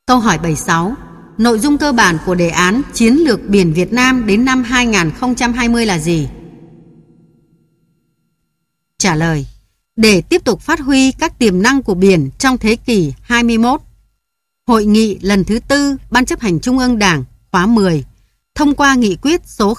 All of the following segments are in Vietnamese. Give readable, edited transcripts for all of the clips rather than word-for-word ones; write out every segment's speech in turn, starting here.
Câu hỏi 76. Nội dung cơ bản của đề án Chiến lược biển Việt Nam đến năm 2020 là gì? Trả lời. Để tiếp tục phát huy các tiềm năng của biển trong thế kỷ 21, Hội nghị lần thứ 4 Ban chấp hành Trung ương Đảng khóa 10 thông qua nghị quyết số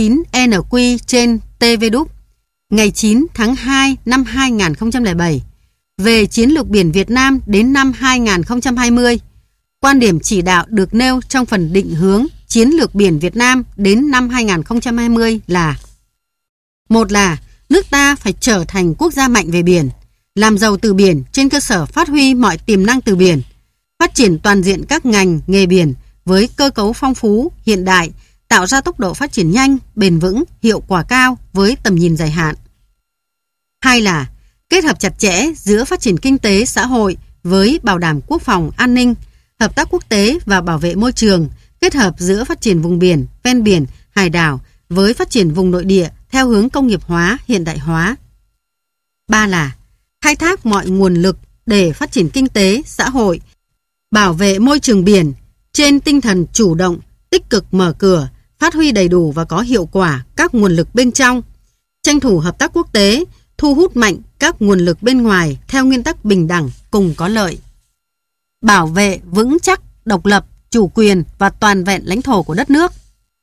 09/NQ/TVđ ngày 9 tháng 2 năm 2007 về Chiến lược biển Việt Nam đến năm 2020. Quan điểm chỉ đạo được nêu trong phần định hướng Chiến lược biển Việt Nam đến năm 2020 là: một là nước ta phải trở thành quốc gia mạnh về biển, làm giàu từ biển trên cơ sở phát huy mọi tiềm năng từ biển, phát triển toàn diện các ngành nghề biển với cơ cấu phong phú, hiện đại, tạo ra tốc độ phát triển nhanh, bền vững, hiệu quả cao với tầm nhìn dài hạn. Hai là kết hợp chặt chẽ giữa phát triển kinh tế xã hội với bảo đảm quốc phòng an ninh, hợp tác quốc tế và bảo vệ môi trường, kết hợp giữa phát triển vùng biển, ven biển, hải đảo với phát triển vùng nội địa theo hướng công nghiệp hóa, hiện đại hóa. Ba là khai thác mọi nguồn lực để phát triển kinh tế, xã hội, bảo vệ môi trường biển trên tinh thần chủ động, tích cực mở cửa, phát huy đầy đủ và có hiệu quả các nguồn lực bên trong, tranh thủ hợp tác quốc tế, thu hút mạnh các nguồn lực bên ngoài theo nguyên tắc bình đẳng cùng có lợi. Bảo vệ vững chắc độc lập, chủ quyền và toàn vẹn lãnh thổ của đất nước.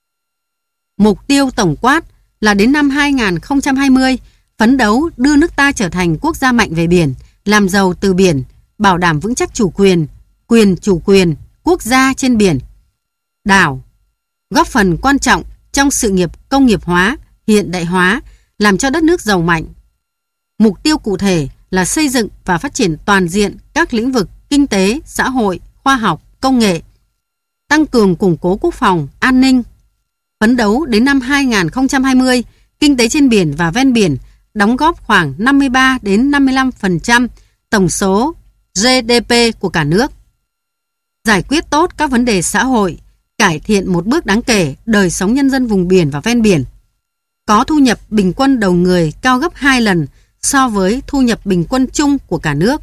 Mục tiêu tổng quát là đến năm 2020 phấn đấu đưa nước ta trở thành quốc gia mạnh về biển, làm giàu từ biển, bảo đảm vững chắc chủ quyền, chủ quyền quốc gia trên biển, đảo, góp phần quan trọng trong sự nghiệp công nghiệp hóa, hiện đại hóa, làm cho đất nước giàu mạnh. Mục tiêu cụ thể là xây dựng và phát triển toàn diện các lĩnh vực kinh tế, xã hội, khoa học, công nghệ, tăng cường củng cố quốc phòng, an ninh. Phấn đấu đến năm 2020, kinh tế trên biển và ven biển đóng góp khoảng 53 đến 55% tổng số GDP của cả nước. Giải quyết tốt các vấn đề xã hội, cải thiện một bước đáng kể đời sống nhân dân vùng biển và ven biển. Có thu nhập bình quân đầu người cao gấp 2 lần so với thu nhập bình quân chung của cả nước.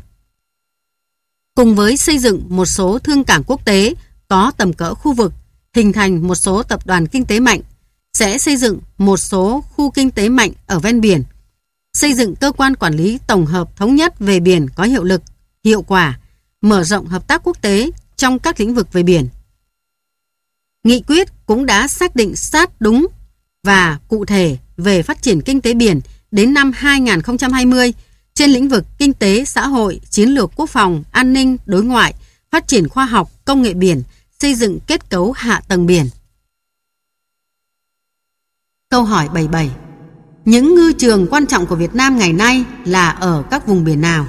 Cùng với xây dựng một số thương cảng quốc tế có tầm cỡ khu vực, hình thành một số tập đoàn kinh tế mạnh, sẽ xây dựng một số khu kinh tế mạnh ở ven biển, xây dựng cơ quan quản lý tổng hợp thống nhất về biển có hiệu lực, hiệu quả, mở rộng hợp tác quốc tế trong các lĩnh vực về biển. Nghị quyết cũng đã xác định sát đúng và cụ thể về phát triển kinh tế biển đến năm 2020 trên lĩnh vực kinh tế, xã hội, chiến lược quốc phòng, an ninh, đối ngoại, phát triển khoa học, công nghệ biển, xây dựng kết cấu hạ tầng biển. Câu hỏi 77. Những ngư trường quan trọng của Việt Nam ngày nay là ở các vùng biển nào?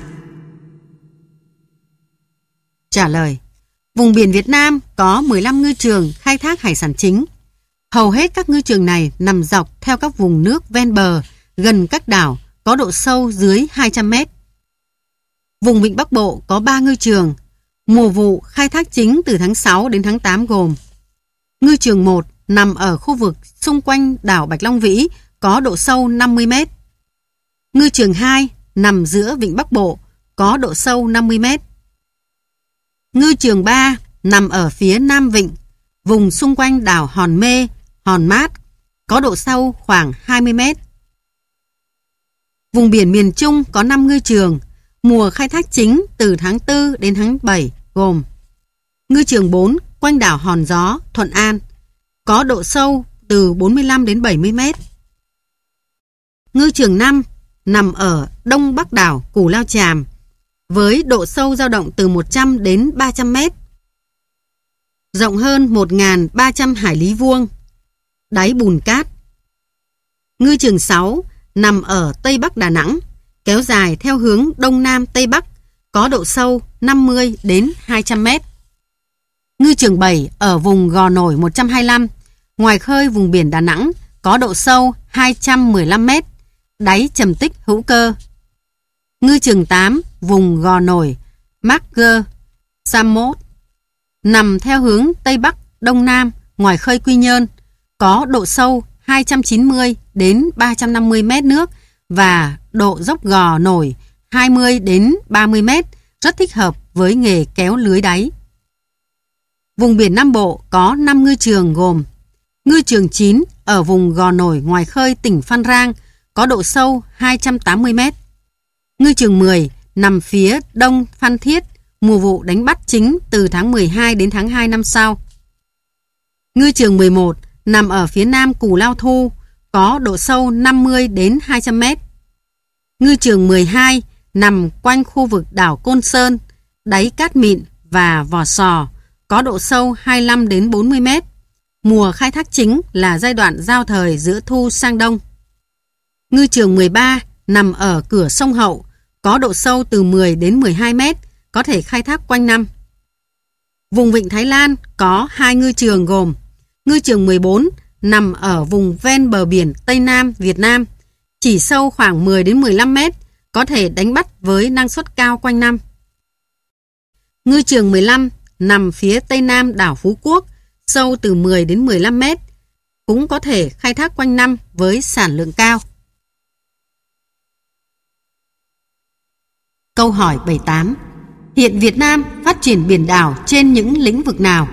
Trả lời. Vùng biển Việt Nam có 15 ngư trường khai thác hải sản chính. Hầu hết các ngư trường này nằm dọc theo các vùng nước ven bờ, gần các đảo, có độ sâu dưới 200 mét. Vùng Vịnh Bắc Bộ có 3 ngư trường. Mùa vụ khai thác chính từ tháng 6 đến tháng 8 gồm: ngư trường 1 nằm ở khu vực xung quanh đảo Bạch Long Vĩ, có độ sâu 50 mét. Ngư trường 2 nằm giữa Vịnh Bắc Bộ, có độ sâu 50 mét. Ngư trường 3 nằm ở phía Nam Vịnh, vùng xung quanh đảo Hòn Mê, Hòn Mát, có độ sâu khoảng 20 mét. Vùng biển miền Trung có 5 ngư trường, mùa khai thác chính từ tháng 4 đến tháng 7 gồm: ngư trường 4 quanh đảo Hòn Gió, Thuận An, có độ sâu từ 45 đến 70 mét. Ngư trường 5 nằm ở đông bắc đảo Cù Lao Chàm, với độ sâu dao động từ 100 đến 300 mét, rộng hơn 1.300 hải lý vuông, đáy bùn cát. Ngư trường 6 nằm ở Tây Bắc Đà Nẵng, kéo dài theo hướng Đông Nam Tây Bắc, có độ sâu 50 đến 200 mét. Ngư trường 7 ở vùng Gò Nổi 125, ngoài khơi vùng biển Đà Nẵng, có độ sâu 215 mét, đáy trầm tích hữu cơ. Ngư trường 8 vùng Gò Nổi, Marker, Samos, nằm theo hướng Tây Bắc Đông Nam, ngoài khơi Quy Nhơn, có độ sâu 290 đến 350 mét nước và độ dốc Gò Nổi 20 đến 30 mét, rất thích hợp với nghề kéo lưới đáy. Vùng biển Nam Bộ có 5 ngư trường gồm: ngư trường 9 ở vùng Gò Nổi ngoài khơi tỉnh Phan Rang, có độ sâu 280 m. Ngư trường 10 nằm phía đông Phan Thiết, mùa vụ đánh bắt chính từ tháng 12 đến tháng 2 năm sau. Ngư trường 11 nằm ở phía nam Cù Lao Thu, có độ sâu 50 đến 200 m. Ngư trường 12 nằm quanh khu vực đảo Côn Sơn, đáy cát mịn và vỏ sò, có độ sâu 25 đến 40 m. Mùa khai thác chính là giai đoạn giao thời giữa thu sang đông. Ngư trường 13 nằm ở cửa sông Hậu, có độ sâu từ 10 đến 12 m, có thể khai thác quanh năm. Vùng Vịnh Thái Lan có 2 ngư trường gồm: ngư trường 14 nằm ở vùng ven bờ biển Tây Nam Việt Nam, chỉ sâu khoảng 10 đến 15 m, có thể đánh bắt với năng suất cao quanh năm. Ngư trường 15 nằm phía Tây Nam đảo Phú Quốc, sâu từ 10 đến 15 m, cũng có thể khai thác quanh năm với sản lượng cao. Câu hỏi 78. Hiện Việt Nam phát triển biển đảo trên những lĩnh vực nào?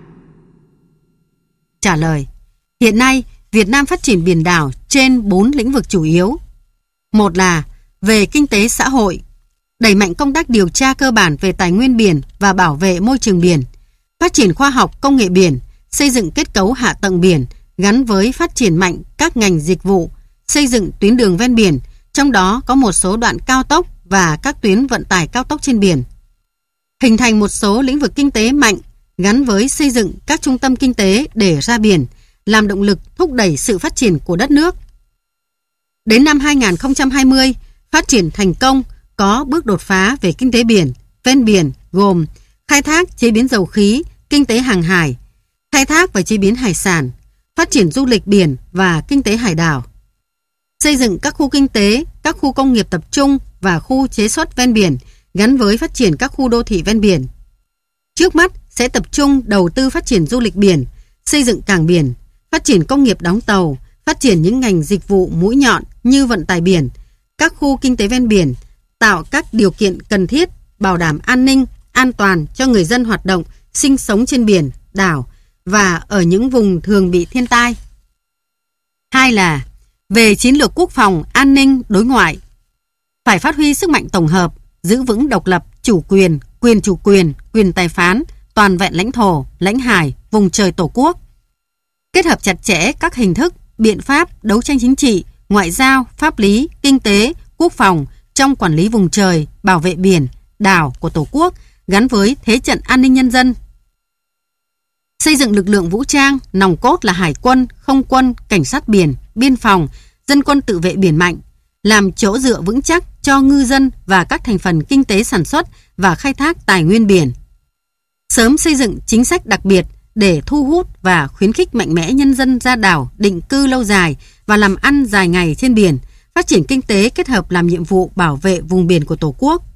Trả lời. Hiện nay, Việt Nam phát triển biển đảo trên 4 lĩnh vực chủ yếu. Một là về kinh tế xã hội, đẩy mạnh công tác điều tra cơ bản về tài nguyên biển và bảo vệ môi trường biển, phát triển khoa học công nghệ biển, xây dựng kết cấu hạ tầng biển gắn với phát triển mạnh các ngành dịch vụ, xây dựng tuyến đường ven biển, trong đó có một số đoạn cao tốc và các tuyến vận tải cao tốc trên biển. Hình thành một số lĩnh vực kinh tế mạnh gắn với xây dựng các trung tâm kinh tế để ra biển, làm động lực thúc đẩy sự phát triển của đất nước. Đến năm 2020, phát triển thành công, có bước đột phá về kinh tế biển, ven biển gồm khai thác chế biến dầu khí, kinh tế hàng hải, khai thác và chế biến hải sản, phát triển du lịch biển và kinh tế hải đảo, xây dựng các khu kinh tế, các khu công nghiệp tập trung và khu chế xuất ven biển gắn với phát triển các khu đô thị ven biển. Trước mắt sẽ tập trung đầu tư phát triển du lịch biển, xây dựng cảng biển, phát triển công nghiệp đóng tàu, phát triển những ngành dịch vụ mũi nhọn như vận tải biển, các khu kinh tế ven biển, tạo các điều kiện cần thiết, bảo đảm an ninh, an toàn cho người dân hoạt động, sinh sống trên biển, đảo và ở những vùng thường bị thiên tai. Hai là về chiến lược quốc phòng, an ninh, đối ngoại. Phải phát huy sức mạnh tổng hợp, giữ vững độc lập, chủ quyền, quyền chủ quyền, quyền tài phán, toàn vẹn lãnh thổ, lãnh hải, vùng trời Tổ quốc. Kết hợp chặt chẽ các hình thức, biện pháp đấu tranh chính trị, ngoại giao, pháp lý, kinh tế, quốc phòng trong quản lý vùng trời, bảo vệ biển, đảo của Tổ quốc gắn với thế trận an ninh nhân dân. Xây dựng lực lượng vũ trang, nòng cốt là hải quân, không quân, cảnh sát biển, biên phòng, dân quân tự vệ biển mạnh, làm chỗ dựa vững chắc cho ngư dân và các thành phần kinh tế sản xuất và khai thác tài nguyên biển. Sớm xây dựng chính sách đặc biệt để thu hút và khuyến khích mạnh mẽ nhân dân ra đảo định cư lâu dài và làm ăn dài ngày trên biển, phát triển kinh tế kết hợp làm nhiệm vụ bảo vệ vùng biển của Tổ quốc.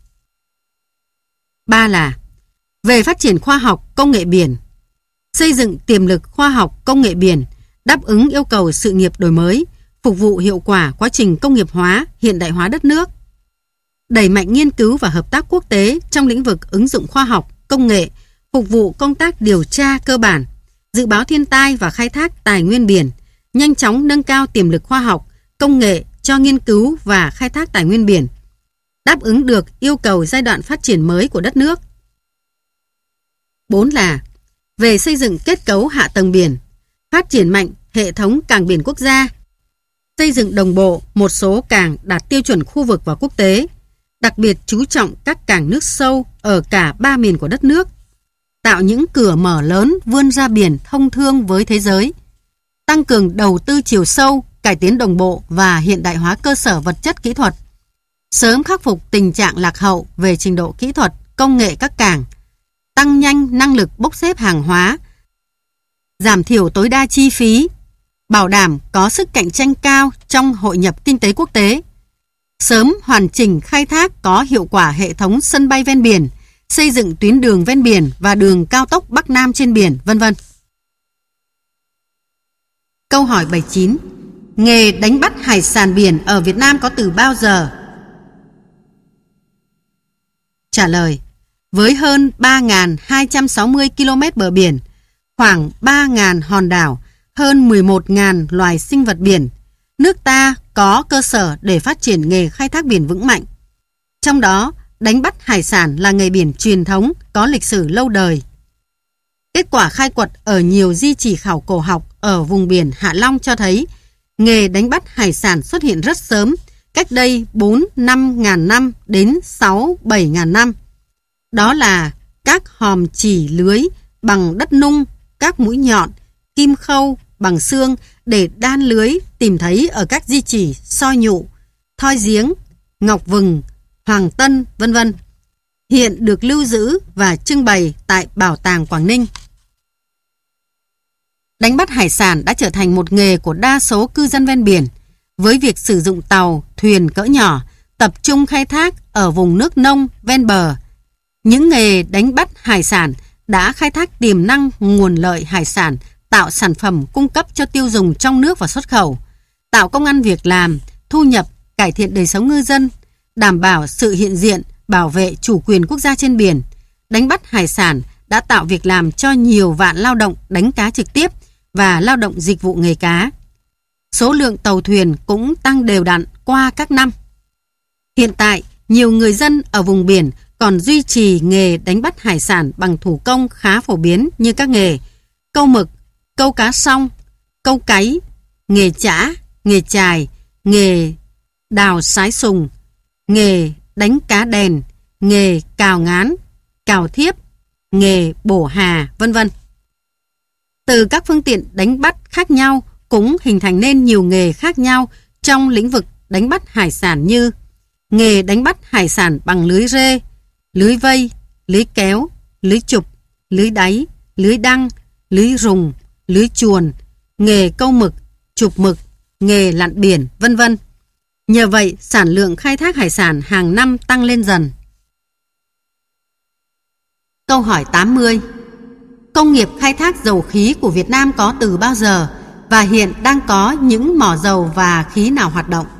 Ba là về phát triển khoa học công nghệ biển, xây dựng tiềm lực khoa học công nghệ biển, đáp ứng yêu cầu sự nghiệp đổi mới, phục vụ hiệu quả quá trình công nghiệp hóa, hiện đại hóa đất nước. Đẩy mạnh nghiên cứu và hợp tác quốc tế trong lĩnh vực ứng dụng khoa học, công nghệ, phục vụ công tác điều tra cơ bản, dự báo thiên tai và khai thác tài nguyên biển, nhanh chóng nâng cao tiềm lực khoa học, công nghệ cho nghiên cứu và khai thác tài nguyên biển, đáp ứng được yêu cầu giai đoạn phát triển mới của đất nước. 4 là về xây dựng kết cấu hạ tầng biển, phát triển mạnh hệ thống cảng biển quốc gia, xây dựng đồng bộ một số cảng đạt tiêu chuẩn khu vực và quốc tế, đặc biệt chú trọng các cảng nước sâu ở cả 3 miền của đất nước, tạo những cửa mở lớn vươn ra biển thông thương với thế giới, tăng cường đầu tư chiều sâu, cải tiến đồng bộ và hiện đại hóa cơ sở vật chất kỹ thuật, sớm khắc phục tình trạng lạc hậu về trình độ kỹ thuật, công nghệ các cảng, tăng nhanh năng lực bốc xếp hàng hóa, giảm thiểu tối đa chi phí, bảo đảm có sức cạnh tranh cao trong hội nhập kinh tế quốc tế, sớm hoàn chỉnh khai thác có hiệu quả hệ thống sân bay ven biển, xây dựng tuyến đường ven biển và đường cao tốc Bắc Nam trên biển, vân vân. Câu hỏi 79. Nghề đánh bắt hải sản biển ở Việt Nam có từ bao giờ? Trả lời. Với hơn 3.260 km bờ biển, khoảng 3.000 hòn đảo, hơn 11.000 loài sinh vật biển. Nước ta có cơ sở để phát triển nghề khai thác biển vững mạnh. Trong đó, đánh bắt hải sản là nghề biển truyền thống có lịch sử lâu đời. Kết quả khai quật ở nhiều di chỉ khảo cổ học ở vùng biển Hạ Long cho thấy nghề đánh bắt hải sản xuất hiện rất sớm, cách đây 4-5 ngàn năm đến 6-7 ngàn năm. Đó là các hòm chỉ lưới bằng đất nung, các mũi nhọn, kim khâu bằng xương để đan lưới tìm thấy ở các di chỉ Soi Nhụ, Thoi Giếng, Ngọc Vừng, Hoàng Tân, vân vân. Hiện được lưu giữ và trưng bày tại Bảo tàng Quảng Ninh. Đánh bắt hải sản đã trở thành một nghề của đa số cư dân ven biển, với việc sử dụng tàu, thuyền cỡ nhỏ, tập trung khai thác ở vùng nước nông ven bờ. Những nghề đánh bắt hải sản đã khai thác tiềm năng nguồn lợi hải sản, tạo sản phẩm cung cấp cho tiêu dùng trong nước và xuất khẩu, tạo công ăn việc làm, thu nhập, cải thiện đời sống ngư dân, đảm bảo sự hiện diện, bảo vệ chủ quyền quốc gia trên biển. Đánh bắt hải sản đã tạo việc làm cho nhiều vạn lao động đánh cá trực tiếp và lao động dịch vụ nghề cá. Số lượng tàu thuyền cũng tăng đều đặn qua các năm. Hiện tại, nhiều người dân ở vùng biển còn duy trì nghề đánh bắt hải sản bằng thủ công khá phổ biến như các nghề câu mực, câu cá song, câu cáy, nghề chả, nghề chài, nghề đào sái sùng, nghề đánh cá đèn, nghề cào ngán, cào thiếp, nghề bổ hà, vân vân. Từ các phương tiện đánh bắt khác nhau cũng hình thành nên nhiều nghề khác nhau trong lĩnh vực đánh bắt hải sản như nghề đánh bắt hải sản bằng lưới rê, lưới vây, lưới kéo, lưới chụp, lưới đáy, lưới đăng, lưới rùng, lưới chuồn, nghề câu mực, chụp mực, nghề lặn biển, vân vân. Nhờ vậy, sản lượng khai thác hải sản hàng năm tăng lên dần. Câu hỏi 80. Công nghiệp khai thác dầu khí của Việt Nam có từ bao giờ và hiện đang có những mỏ dầu và khí nào hoạt động?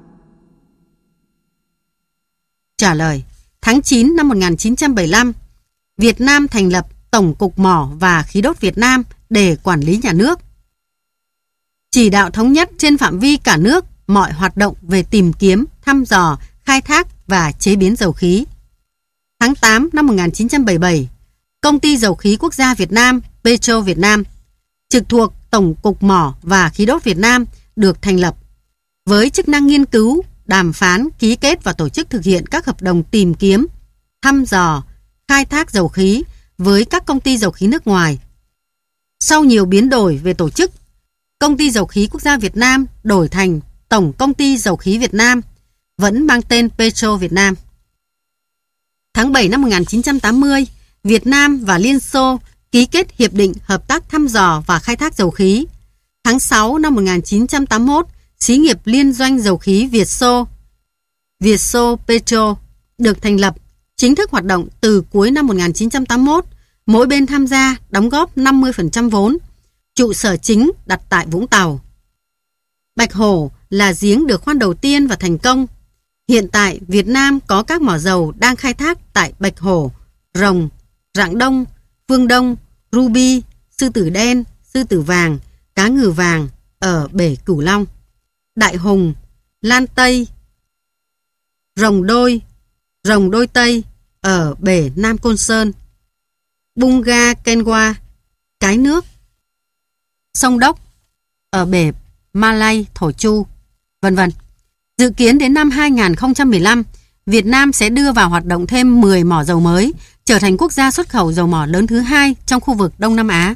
Trả lời. Tháng 9 năm 1975, Việt Nam thành lập Tổng cục Mỏ và Khí đốt Việt Nam để quản lý nhà nước. Chỉ đạo thống nhất trên phạm vi cả nước mọi hoạt động về tìm kiếm, thăm dò, khai thác và chế biến dầu khí. Tháng 8 năm 1977, Công ty Dầu khí Quốc gia Việt Nam, Petro Việt Nam, trực thuộc Tổng cục Mỏ và Khí đốt Việt Nam được thành lập, với chức năng nghiên cứu, đàm phán, ký kết và tổ chức thực hiện các hợp đồng tìm kiếm, thăm dò, khai thác dầu khí với các công ty dầu khí nước ngoài. Sau nhiều biến đổi về tổ chức, Công ty Dầu khí Quốc gia Việt Nam đổi thành Tổng Công ty Dầu khí Việt Nam, vẫn mang tên Petro Việt Nam. Tháng 7 năm 1980, Việt Nam và Liên Xô ký kết Hiệp định Hợp tác thăm dò và khai thác dầu khí. Tháng 6 năm 1981, Xí nghiệp Liên doanh dầu khí Vietso Petro được thành lập, chính thức hoạt động từ cuối năm 1981. Mỗi bên tham gia đóng góp 50% vốn. Trụ sở chính đặt tại Vũng Tàu. Bạch Hổ là giếng được khoan đầu tiên và thành công. Hiện tại, Việt Nam có các mỏ dầu đang khai thác tại Bạch Hổ, Rồng, Rạng Đông, Phương Đông, Ruby, Sư Tử Đen, Sư Tử Vàng, Cá Ngừ Vàng ở bể Cửu Long, Đại Hùng, Lan Tây, Rồng Đôi Tây ở bể Nam Côn Sơn, Bunga Kenwa, Cái Nước, Sông Đốc ở bể Malay, Thổ Chu, vân vân. Dự kiến đến năm 2015, Việt Nam sẽ đưa vào hoạt động thêm 10 mỏ dầu mới, trở thành quốc gia xuất khẩu dầu mỏ lớn thứ 2 trong khu vực Đông Nam Á.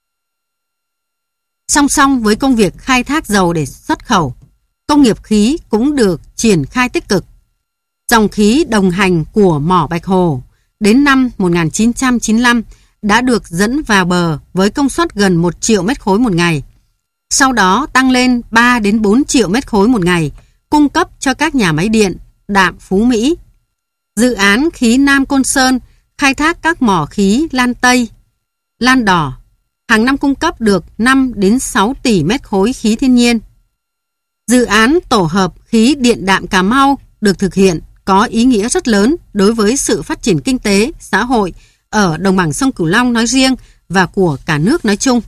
Song song với công việc khai thác dầu để xuất khẩu, công nghiệp khí cũng được triển khai tích cực. Dòng khí đồng hành của mỏ Bạch Hồ đến năm 1995 đã được dẫn vào bờ với công suất gần 1 triệu mét khối một ngày. Sau đó tăng lên 3 đến 4 triệu mét khối một ngày, cung cấp cho các nhà máy điện, đạm Phú Mỹ. Dự án khí Nam Côn Sơn khai thác các mỏ khí Lan Tây, Lan Đỏ, hàng năm cung cấp được 5 đến 6 tỷ mét khối khí thiên nhiên. Dự án tổ hợp khí điện đạm Cà Mau được thực hiện có ý nghĩa rất lớn đối với sự phát triển kinh tế, xã hội ở đồng bằng sông Cửu Long nói riêng và của cả nước nói chung.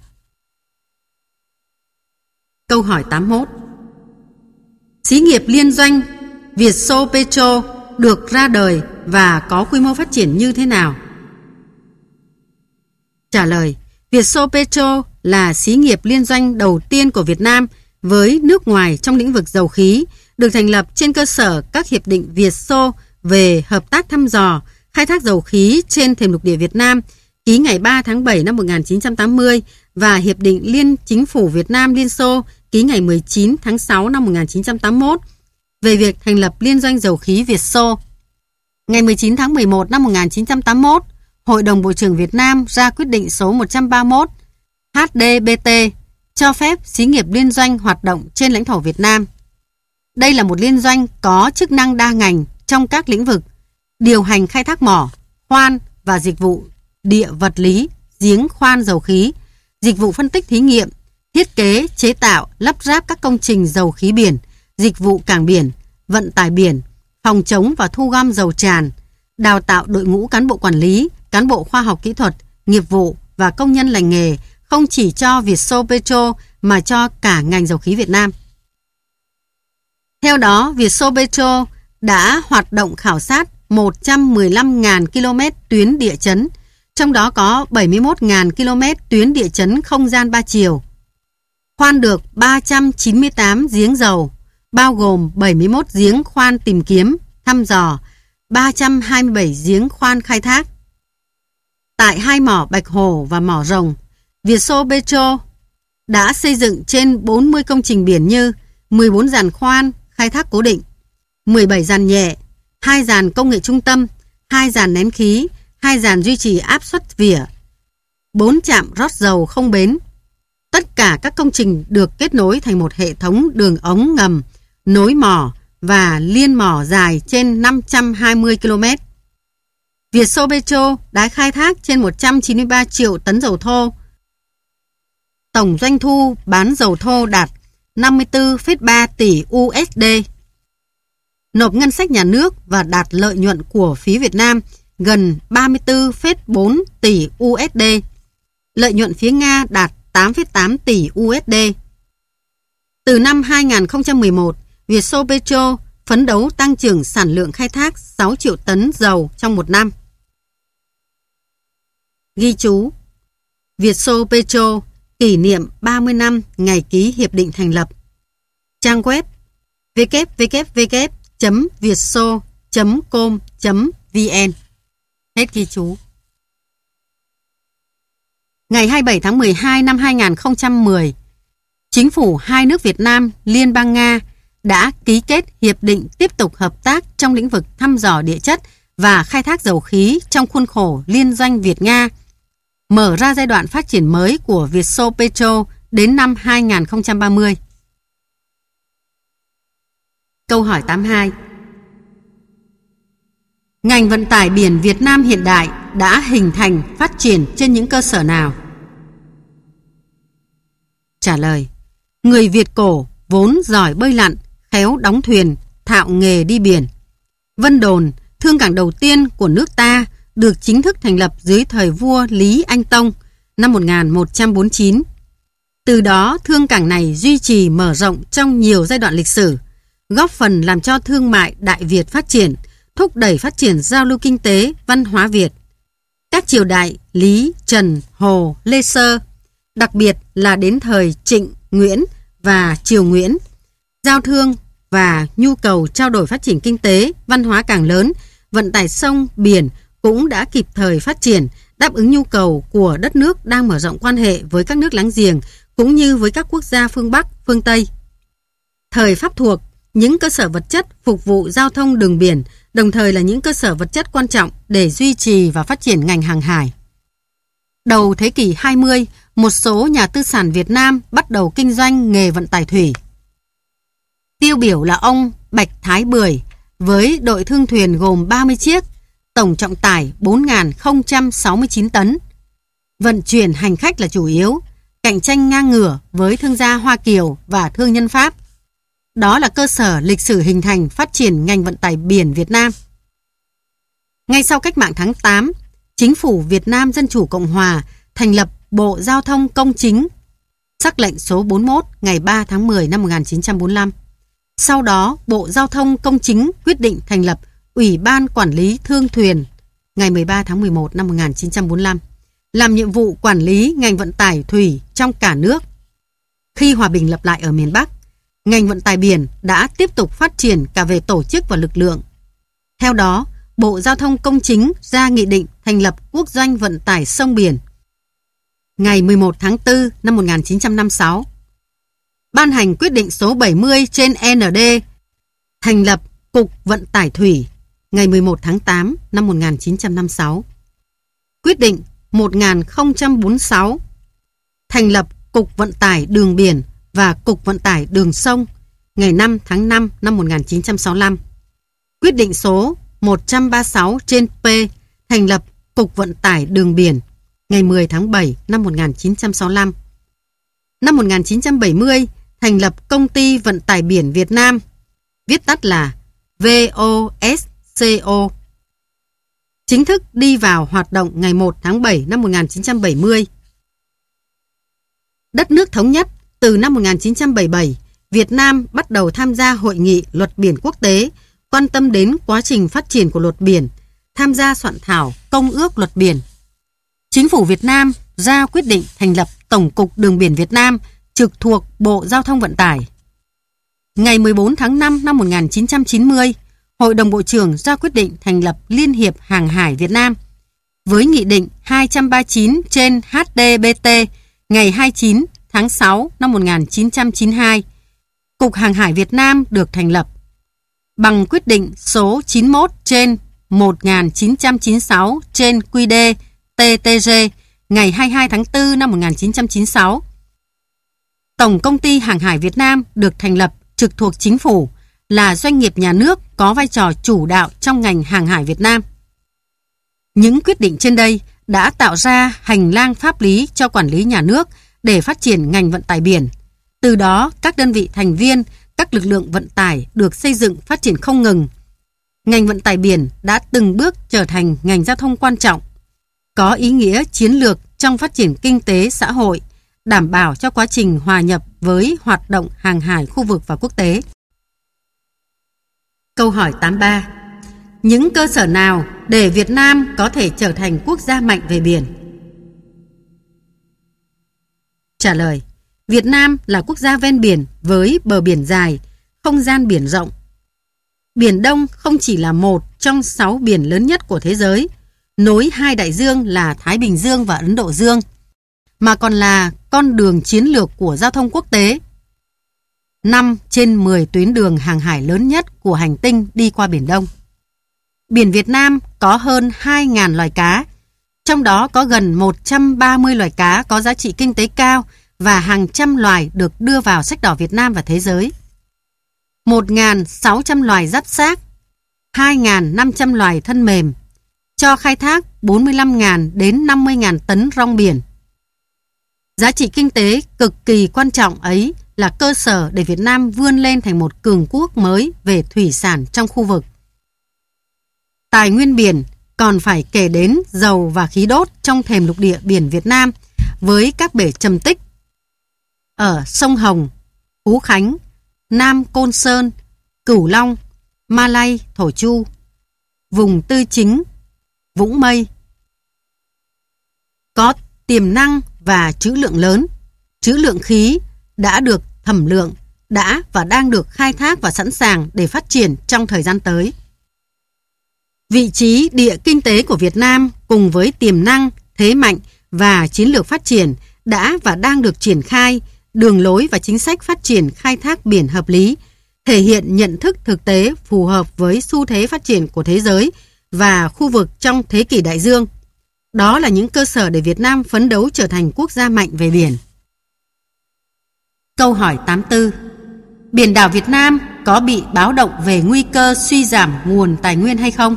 Câu hỏi 81. Xí nghiệp liên doanh Vietso-Petro được ra đời và có quy mô phát triển như thế nào? Trả lời, Vietso-Petro là xí nghiệp liên doanh đầu tiên của Việt Nam với nước ngoài trong lĩnh vực dầu khí, được thành lập trên cơ sở các hiệp định Vietso về hợp tác thăm dò, khai thác dầu khí trên thềm lục địa Việt Nam, ký ngày 3 tháng 7 năm 1980 và Hiệp định Liên Chính phủ Việt Nam Liên Xô ký ngày 19 tháng 6 năm 1981 về việc thành lập Liên doanh dầu khí Vietso. Ngày 19 tháng 11 năm 1981, Hội đồng Bộ trưởng Việt Nam ra quyết định số 131 HDBT cho phép xí nghiệp liên doanh hoạt động trên lãnh thổ Việt Nam. Đây là một liên doanh có chức năng đa ngành trong các lĩnh vực điều hành khai thác mỏ, khoan và dịch vụ địa vật lý, giếng khoan dầu khí, dịch vụ phân tích thí nghiệm, thiết kế, chế tạo, lắp ráp các công trình dầu khí biển, dịch vụ cảng biển, vận tải biển, phòng chống và thu gom dầu tràn, đào tạo đội ngũ cán bộ quản lý, cán bộ khoa học kỹ thuật, nghiệp vụ và công nhân lành nghề không chỉ cho Vietso-Petro mà cho cả ngành dầu khí Việt Nam. Theo đó, Vietso-Petro đã hoạt động khảo sát 115.000 km tuyến địa chấn, trong đó có 71.000 km tuyến địa chấn không gian 3 chiều. Khoan được 398 giếng dầu, bao gồm 71 giếng khoan tìm kiếm, thăm dò, 327 giếng khoan khai thác. Tại hai mỏ Bạch Hồ và mỏ Rồng, Vietso-Petro đã xây dựng trên 40 công trình biển như 14 giàn khoan khai thác cố định, 17 giàn nhẹ, 2 giàn công nghệ trung tâm, 2 giàn nén khí, 2 giàn duy trì áp suất vỉa, 4 trạm rót dầu không bến. Tất cả các công trình được kết nối thành một hệ thống đường ống ngầm, nối mỏ và liên mỏ dài trên 520 km. Vietso-Petro đã khai thác trên 193 triệu tấn dầu thô. Tổng doanh thu bán dầu thô đạt 54,3 tỷ USD. Nộp ngân sách nhà nước và đạt lợi nhuận của phía Việt Nam gần 34,4 tỷ USD. Lợi nhuận phía Nga đạt 8,8 tỷ USD. Từ năm 2011, Vietso-Petro phấn đấu tăng trưởng sản lượng khai thác 6 triệu tấn dầu trong một năm. Ghi chú: Vietso-Petro kỷ niệm 30 năm ngày ký hiệp định thành lập. Trang web www.vietso.com.vn. Hết ghi chú. Ngày 27 tháng 12 năm 2010, Chính phủ hai nước Việt Nam, Liên bang Nga đã ký kết hiệp định tiếp tục hợp tác trong lĩnh vực thăm dò địa chất và khai thác dầu khí trong khuôn khổ Liên doanh Việt-Nga, mở ra giai đoạn phát triển mới của Vietso-Petro đến năm 2030. Câu hỏi 82. Ngành vận tải biển Việt Nam hiện đại đã hình thành, phát triển trên những cơ sở nào? Trả lời: Người Việt cổ vốn giỏi bơi lặn, khéo đóng thuyền, thạo nghề đi biển. Vân Đồn, thương cảng đầu tiên của nước ta, được chính thức thành lập dưới thời vua Lý Anh Tông năm 1149. Từ đó, thương cảng này duy trì mở rộng trong nhiều giai đoạn lịch sử, góp phần làm cho thương mại Đại Việt phát triển, thúc đẩy phát triển giao lưu kinh tế, văn hóa Việt. Các triều đại Lý, Trần, Hồ, Lê Sơ, đặc biệt là đến thời Trịnh, Nguyễn và Triều Nguyễn, giao thương và nhu cầu trao đổi phát triển kinh tế, văn hóa càng lớn, vận tải sông, biển cũng đã kịp thời phát triển, đáp ứng nhu cầu của đất nước đang mở rộng quan hệ với các nước láng giềng cũng như với các quốc gia phương Bắc, phương Tây. Thời Pháp thuộc, những cơ sở vật chất phục vụ giao thông đường biển, đồng thời là những cơ sở vật chất quan trọng để duy trì và phát triển ngành hàng hải. Đầu thế kỷ 20, một số nhà tư sản Việt Nam bắt đầu kinh doanh nghề vận tải thủy. Tiêu biểu là ông Bạch Thái Bưởi với đội thương thuyền gồm 30 chiếc, tổng trọng tải 4.069 tấn. Vận chuyển hành khách là chủ yếu, cạnh tranh ngang ngửa với thương gia Hoa Kiều và thương nhân Pháp. Đó là cơ sở lịch sử hình thành phát triển ngành vận tải biển Việt Nam. Ngay sau cách mạng tháng 8, Chính phủ Việt Nam Dân chủ Cộng hòa thành lập Bộ Giao thông Công chính, sắc lệnh số 41 ngày 3 tháng 10 năm 1945. Sau đó, Bộ Giao thông Công chính quyết định thành lập Ủy ban Quản lý Thương thuyền ngày 13 tháng 11 năm 1945, làm nhiệm vụ quản lý ngành vận tải thủy trong cả nước. Khi hòa bình lập lại ở miền Bắc, ngành vận tải biển đã tiếp tục phát triển cả về tổ chức và lực lượng. Theo đó, Bộ Giao thông Công chính ra nghị định thành lập Quốc doanh vận tải sông biển ngày 11 tháng 4 năm 1956. Ban hành quyết định số 70 trên ND thành lập Cục Vận tải Thủy ngày 11 tháng 8 năm 1956. Quyết định 1046 thành lập Cục Vận tải Đường biển và Cục Vận tải Đường sông ngày 5 tháng 5 năm 1965. Quyết định số 136 trên P thành lập Cục Vận tải Đường biển ngày 10 tháng 7 năm 1965. Năm 1970 thành lập Công ty Vận tải biển Việt Nam, viết tắt là VOSCO. Chính thức đi vào hoạt động ngày 1 tháng 7 năm 1970. Đất nước thống nhất, từ năm 1977, Việt Nam bắt đầu tham gia hội nghị luật biển quốc tế, quan tâm đến quá trình phát triển của luật biển, tham gia soạn thảo Công ước luật biển. Chính phủ Việt Nam ra quyết định thành lập Tổng cục Đường biển Việt Nam trực thuộc Bộ Giao thông Vận tải. Ngày 14 tháng 5 năm 1990, Hội đồng Bộ trưởng ra quyết định thành lập Liên hiệp Hàng hải Việt Nam. Với Nghị định 239 trên HDBT ngày 29 tháng 6 năm 1992, Cục Hàng hải Việt Nam được thành lập. Bằng quyết định số 91 trên 1996 trên QD TTG ngày 22 tháng 4 năm 1996. Tổng Công ty Hàng hải Việt Nam được thành lập trực thuộc Chính phủ, là doanh nghiệp nhà nước có vai trò chủ đạo trong ngành hàng hải Việt Nam. Những quyết định trên đây đã tạo ra hành lang pháp lý cho quản lý nhà nước để phát triển ngành vận tải biển. Từ đó, các đơn vị thành viên, các lực lượng vận tải được xây dựng phát triển không ngừng. Ngành vận tải biển đã từng bước trở thành ngành giao thông quan trọng, có ý nghĩa chiến lược trong phát triển kinh tế xã hội, đảm bảo cho quá trình hòa nhập với hoạt động hàng hải khu vực và quốc tế. Câu hỏi 83. Những cơ sở nào để Việt Nam có thể trở thành quốc gia mạnh về biển? Trả lời. Việt Nam là quốc gia ven biển với bờ biển dài, không gian biển rộng. Biển Đông không chỉ là một trong 6 biển lớn nhất của thế giới, nối hai đại dương là Thái Bình Dương và Ấn Độ Dương, mà còn là con đường chiến lược của giao thông quốc tế. 5 trên 10 tuyến đường hàng hải lớn nhất của hành tinh đi qua Biển Đông. Biển Việt Nam có hơn 2.000 loài cá, trong đó có gần 130 loài cá có giá trị kinh tế cao và hàng trăm loài được đưa vào sách đỏ Việt Nam và thế giới. 1.600 loài giáp xác, 2.500 loài thân mềm, cho khai thác 45.000 đến 50.000 tấn rong biển. Giá trị kinh tế cực kỳ quan trọng ấy là cơ sở để Việt Nam vươn lên thành một cường quốc mới về thủy sản trong khu vực. Tài nguyên biển còn phải kể đến dầu và khí đốt trong thềm lục địa biển Việt Nam với các bể trầm tích ở sông Hồng, Phú Khánh, Nam Côn Sơn, Cửu Long, Malay, Thổ Chu, vùng Tư Chính, Vũng Mây. Có tiềm năng và trữ lượng lớn, trữ lượng khí đã được thẩm lượng, đã và đang được khai thác và sẵn sàng để phát triển trong thời gian tới. Vị trí địa kinh tế của Việt Nam cùng với tiềm năng, thế mạnh và chiến lược phát triển đã và đang được triển khai, đường lối và chính sách phát triển khai thác biển hợp lý, thể hiện nhận thức thực tế phù hợp với xu thế phát triển của thế giới và khu vực trong thế kỷ đại dương. Đó là những cơ sở để Việt Nam phấn đấu trở thành quốc gia mạnh về biển. Câu hỏi 84. Biển đảo Việt Nam có bị báo động về nguy cơ suy giảm nguồn tài nguyên hay không?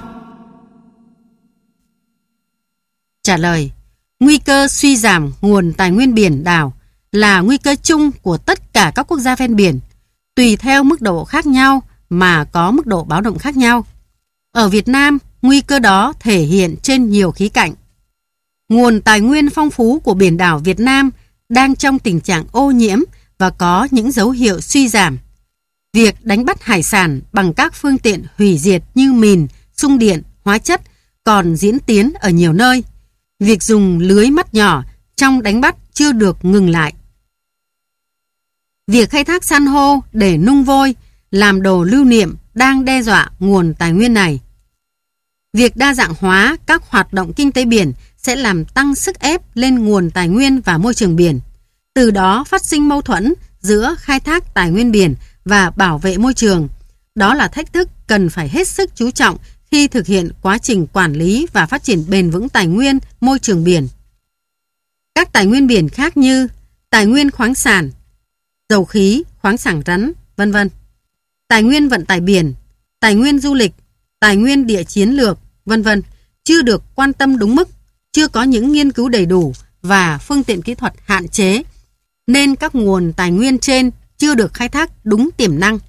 Trả lời. Nguy cơ suy giảm nguồn tài nguyên biển đảo là nguy cơ chung của tất cả các quốc gia ven biển, tùy theo mức độ khác nhau mà có mức độ báo động khác nhau. Ở Việt Nam, nguy cơ đó thể hiện trên nhiều khía cạnh. Nguồn tài nguyên phong phú của biển đảo Việt Nam đang trong tình trạng ô nhiễm và có những dấu hiệu suy giảm. Việc đánh bắt hải sản bằng các phương tiện hủy diệt như mìn, xung điện, hóa chất còn diễn tiến ở nhiều nơi. Việc dùng lưới mắt nhỏ trong đánh bắt chưa được ngừng lại. Việc khai thác san hô để nung vôi, làm đồ lưu niệm đang đe dọa nguồn tài nguyên này. Việc đa dạng hóa các hoạt động kinh tế biển sẽ làm tăng sức ép lên nguồn tài nguyên và môi trường biển. Từ đó phát sinh mâu thuẫn giữa khai thác tài nguyên biển và bảo vệ môi trường. Đó là thách thức cần phải hết sức chú trọng khi thực hiện quá trình quản lý và phát triển bền vững tài nguyên môi trường biển. Các tài nguyên biển khác như tài nguyên khoáng sản, dầu khí, khoáng sản rắn, vân vân, tài nguyên vận tải biển, tài nguyên du lịch, tài nguyên địa chiến lược, vân vân, chưa được quan tâm đúng mức, chưa có những nghiên cứu đầy đủ và phương tiện kỹ thuật hạn chế, nên các nguồn tài nguyên trên chưa được khai thác đúng tiềm năng.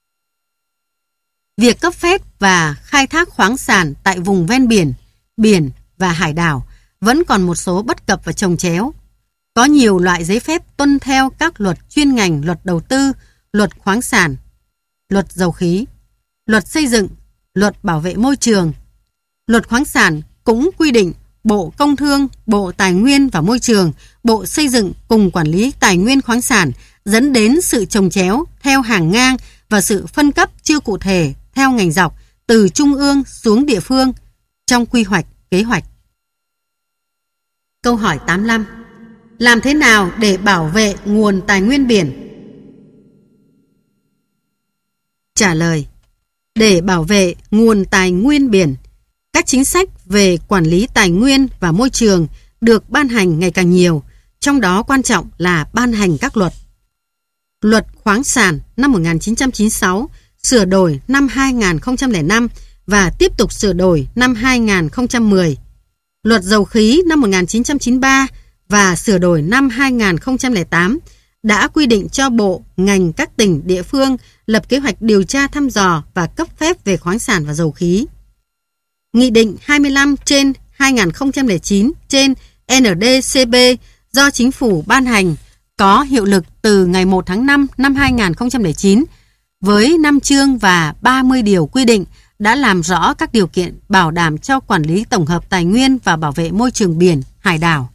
Việc cấp phép và khai thác khoáng sản tại vùng ven biển và hải đảo vẫn còn một số bất cập và chồng chéo. Có nhiều loại giấy phép tuân theo các luật chuyên ngành, luật đầu tư, luật khoáng sản, luật dầu khí, luật xây dựng, luật bảo vệ môi trường. Luật khoáng sản cũng quy định Bộ Công Thương, Bộ Tài nguyên và Môi trường, Bộ Xây dựng cùng quản lý tài nguyên khoáng sản, dẫn đến sự chồng chéo theo hàng ngang và sự phân cấp chưa cụ thể theo ngành dọc từ trung ương xuống địa phương trong quy hoạch, kế hoạch. Câu hỏi 85. Làm thế nào để bảo vệ nguồn tài nguyên biển? Trả lời. Để bảo vệ nguồn tài nguyên biển, các chính sách về quản lý tài nguyên và môi trường được ban hành ngày càng nhiều, trong đó quan trọng là ban hành các luật. Luật khoáng sản năm 1996, sửa đổi năm 2005 và tiếp tục sửa đổi năm 2010. Luật dầu khí năm 1993 và sửa đổi năm 2008 đã quy định cho bộ, ngành, các tỉnh, địa phương lập kế hoạch điều tra thăm dò và cấp phép về khoáng sản và dầu khí. Nghị định 25/2009 NDCP do Chính phủ ban hành có hiệu lực từ ngày 1 tháng 5 năm 2009 với 5 chương và 30 điều quy định đã làm rõ các điều kiện bảo đảm cho quản lý tổng hợp tài nguyên và bảo vệ môi trường biển, hải đảo.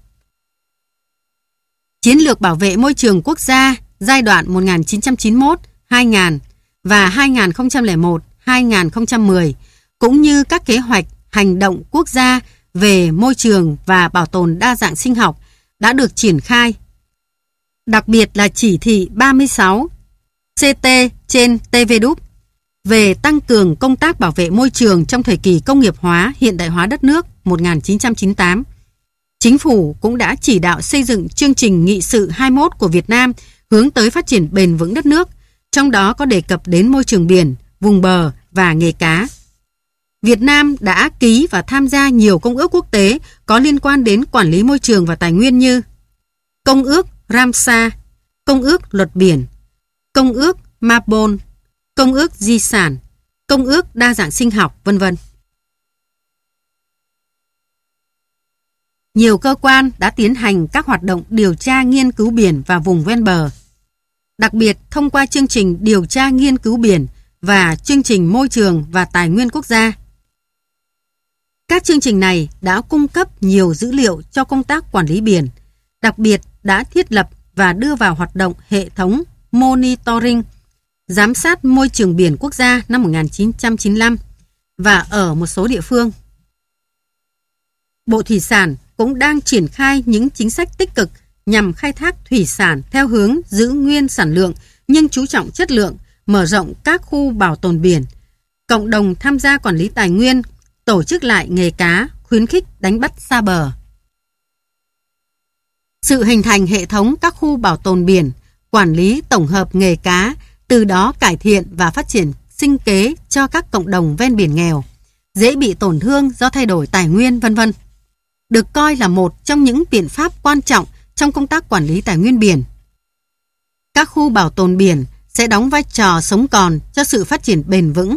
Chiến lược bảo vệ môi trường quốc gia giai đoạn 1991-2000 và 2001-2010 cũng như các kế hoạch hành động quốc gia về môi trường và bảo tồn đa dạng sinh học đã được triển khai. Đặc biệt là chỉ thị 36 CT/TVD về tăng cường công tác bảo vệ môi trường trong thời kỳ công nghiệp hóa, hiện đại hóa đất nước 1998. Chính phủ cũng đã chỉ đạo xây dựng chương trình nghị sự 21 của Việt Nam hướng tới phát triển bền vững đất nước, trong đó có đề cập đến môi trường biển, vùng bờ và nghề cá. Việt Nam đã ký và tham gia nhiều công ước quốc tế có liên quan đến quản lý môi trường và tài nguyên như Công ước Ramsar, Công ước Luật Biển, Công ước Marbon, Công ước Di sản, Công ước Đa dạng sinh học, vân vân. Nhiều cơ quan đã tiến hành các hoạt động điều tra nghiên cứu biển và vùng ven bờ, đặc biệt thông qua chương trình điều tra nghiên cứu biển và chương trình môi trường và tài nguyên quốc gia. Các chương trình này đã cung cấp nhiều dữ liệu cho công tác quản lý biển, đặc biệt đã thiết lập và đưa vào hoạt động hệ thống monitoring, giám sát môi trường biển quốc gia năm 1995 và ở một số địa phương. Bộ Thủy sản cũng đang triển khai những chính sách tích cực nhằm khai thác thủy sản theo hướng giữ nguyên sản lượng nhưng chú trọng chất lượng, mở rộng các khu bảo tồn biển, cộng đồng tham gia quản lý tài nguyên, tổ chức lại nghề cá, khuyến khích đánh bắt xa bờ. Sự hình thành hệ thống các khu bảo tồn biển, quản lý tổng hợp nghề cá, từ đó cải thiện và phát triển sinh kế cho các cộng đồng ven biển nghèo, dễ bị tổn thương do thay đổi tài nguyên, vân vân, được coi là một trong những biện pháp quan trọng trong công tác quản lý tài nguyên biển. Các khu bảo tồn biển sẽ đóng vai trò sống còn cho sự phát triển bền vững,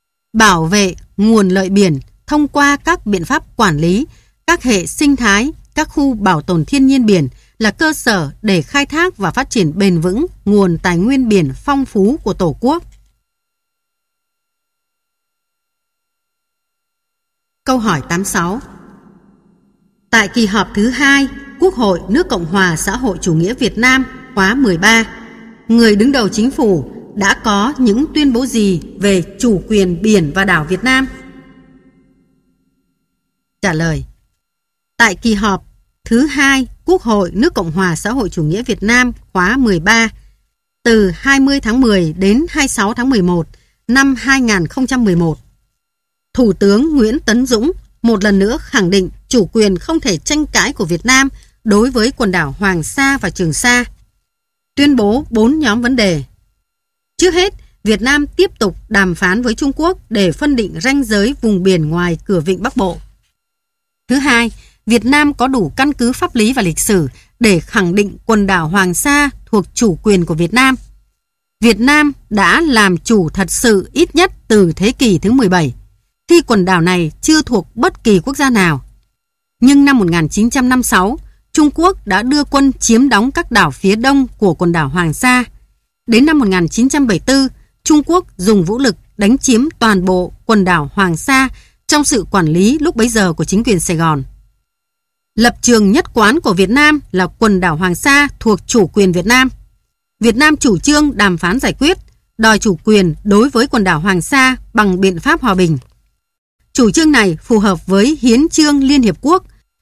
bảo vệ nguồn lợi biển thông qua các biện pháp quản lý các hệ sinh thái, các khu bảo tồn thiên nhiên biển là cơ sở để khai thác và phát triển bền vững nguồn tài nguyên biển phong phú của Tổ quốc. Câu hỏi 86. Tại kỳ họp thứ 2, Quốc hội nước Cộng hòa xã hội chủ nghĩa Việt Nam khóa 13, người đứng đầu chính phủ đã có những tuyên bố gì về chủ quyền biển và đảo Việt Nam? Trả lời. Tại kỳ họp thứ 2, Quốc hội nước Cộng hòa xã hội chủ nghĩa Việt Nam khóa 13, từ 20 tháng 10 đến 26 tháng 11 năm 2011, Thủ tướng Nguyễn Tấn Dũng một lần nữa khẳng định chủ quyền không thể tranh cãi của Việt Nam đối với quần đảo Hoàng Sa và Trường Sa. Tuyên bố 4 nhóm vấn đề. Trước hết, Việt Nam tiếp tục đàm phán với Trung Quốc để phân định ranh giới vùng biển ngoài cửa Vịnh Bắc Bộ. Thứ hai, Việt Nam có đủ căn cứ pháp lý và lịch sử để khẳng định quần đảo Hoàng Sa thuộc chủ quyền của Việt Nam. Việt Nam đã làm chủ thật sự ít nhất từ thế kỷ thứ 17, khi quần đảo này chưa thuộc bất kỳ quốc gia nào. Nhưng năm 1956, Trung Quốc đã đưa quân chiếm đóng các đảo phía đông của quần đảo Hoàng Sa. Đến năm 1974, Trung Quốc dùng vũ lực đánh chiếm toàn bộ quần đảo Hoàng Sa trong sự quản lý lúc bấy giờ của chính quyền Sài Gòn. Lập trường nhất quán của Việt Nam là quần đảo Hoàng Sa thuộc chủ quyền Việt Nam. Việt Nam chủ trương đàm phán giải quyết, đòi chủ quyền đối với quần đảo Hoàng Sa bằng biện pháp hòa bình. Chủ trương này phù hợp với Hiến chương Liên Hiệp Quốc,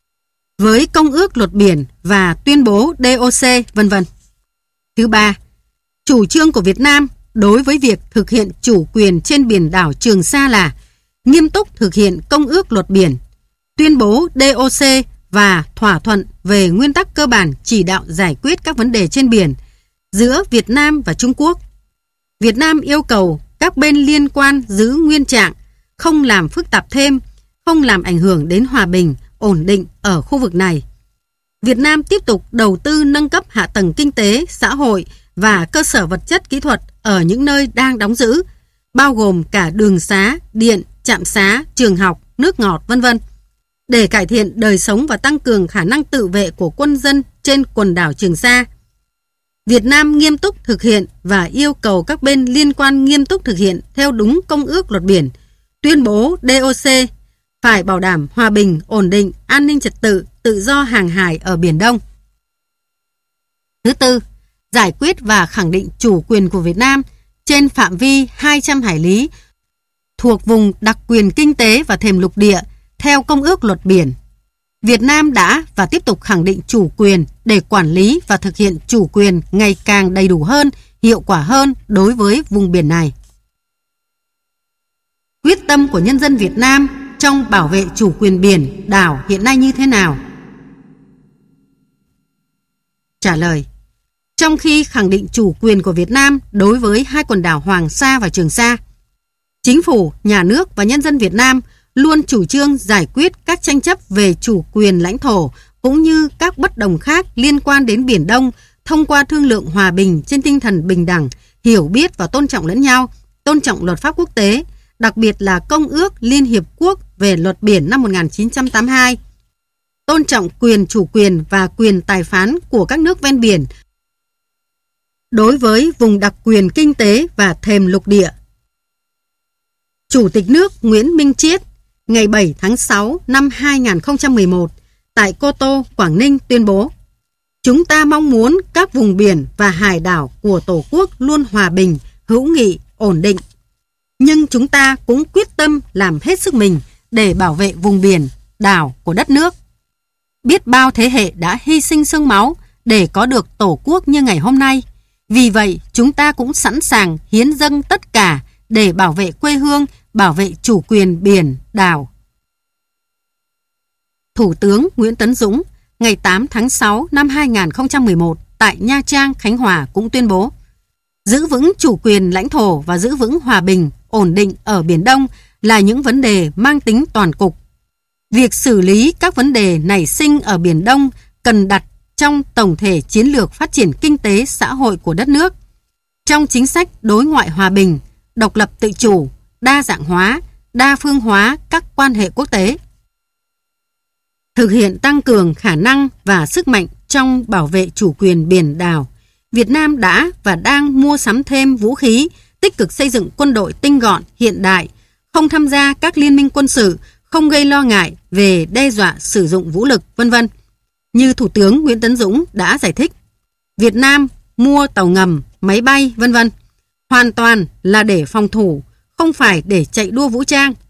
với Công ước Luật Biển và tuyên bố DOC, v.v. Thứ ba, chủ trương của Việt Nam đối với việc thực hiện chủ quyền trên biển đảo Trường Sa là nghiêm túc thực hiện Công ước Luật Biển, tuyên bố DOC và thỏa thuận về nguyên tắc cơ bản chỉ đạo giải quyết các vấn đề trên biển giữa Việt Nam và Trung Quốc. Việt Nam yêu cầu các bên liên quan giữ nguyên trạng, không làm phức tạp thêm, không làm ảnh hưởng đến hòa bình, ổn định ở khu vực này. Việt Nam tiếp tục đầu tư nâng cấp hạ tầng kinh tế, xã hội và cơ sở vật chất kỹ thuật ở những nơi đang đóng giữ, bao gồm cả đường xá, điện, trạm xá, trường học, nước ngọt, v.v. để cải thiện đời sống và tăng cường khả năng tự vệ của quân dân trên quần đảo Trường Sa. Việt Nam nghiêm túc thực hiện và yêu cầu các bên liên quan nghiêm túc thực hiện theo đúng Công ước Luật Biển, tuyên bố DOC, phải bảo đảm hòa bình, ổn định, an ninh trật tự, tự do hàng hải ở Biển Đông. Thứ tư, giải quyết và khẳng định chủ quyền của Việt Nam trên phạm vi 200 hải lý thuộc vùng đặc quyền kinh tế và thềm lục địa theo Công ước Luật Biển. Việt Nam đã và tiếp tục khẳng định chủ quyền để quản lý và thực hiện chủ quyền ngày càng đầy đủ hơn, hiệu quả hơn đối với vùng biển này. Quyết tâm của nhân dân Việt Nam trong bảo vệ chủ quyền biển, đảo hiện nay như thế nào? Trả lời. Trong khi khẳng định chủ quyền của Việt Nam đối với hai quần đảo Hoàng Sa và Trường Sa, Chính phủ, nhà nước và nhân dân Việt Nam luôn chủ trương giải quyết các tranh chấp về chủ quyền lãnh thổ cũng như các bất đồng khác liên quan đến Biển Đông thông qua thương lượng hòa bình trên tinh thần bình đẳng, hiểu biết và tôn trọng lẫn nhau, tôn trọng luật pháp quốc tế, đặc biệt là Công ước Liên Hiệp Quốc về luật biển năm 1982, tôn trọng quyền chủ quyền và quyền tài phán của các nước ven biển đối với vùng đặc quyền kinh tế và thềm lục địa. Chủ tịch nước Nguyễn Minh Chiết ngày 7 tháng 6 năm 2011 tại Cô Tô, Quảng Ninh tuyên bố: chúng ta mong muốn các vùng biển và hải đảo của Tổ quốc luôn hòa bình, hữu nghị, ổn định. Nhưng chúng ta cũng quyết tâm làm hết sức mình để bảo vệ vùng biển, đảo của đất nước. Biết bao thế hệ đã hy sinh xương máu để có được Tổ quốc như ngày hôm nay. Vì vậy, chúng ta cũng sẵn sàng hiến dâng tất cả để bảo vệ quê hương, bảo vệ chủ quyền biển, đảo. Thủ tướng Nguyễn Tấn Dũng ngày 8 tháng 6 năm 2011 tại Nha Trang, Khánh Hòa cũng tuyên bố: giữ vững chủ quyền lãnh thổ và giữ vững hòa bình, ổn định ở Biển Đông là những vấn đề mang tính toàn cục. Việc xử lý các vấn đề nảy sinh ở Biển Đông cần đặt trong tổng thể chiến lược phát triển kinh tế xã hội của đất nước, trong chính sách đối ngoại hòa bình, độc lập tự chủ, đa dạng hóa, đa phương hóa các quan hệ quốc tế. thực hiện tăng cường khả năng và sức mạnh trong bảo vệ chủ quyền biển đảo. Việt Nam đã và đang mua sắm thêm vũ khí, tích cực xây dựng quân đội tinh gọn, hiện đại, không tham gia các liên minh quân sự, không gây lo ngại về đe dọa sử dụng vũ lực, v.v. Như Thủ tướng Nguyễn Tấn Dũng đã giải thích, Việt Nam mua tàu ngầm, máy bay, v.v. hoàn toàn là để phòng thủ, không phải để chạy đua vũ trang.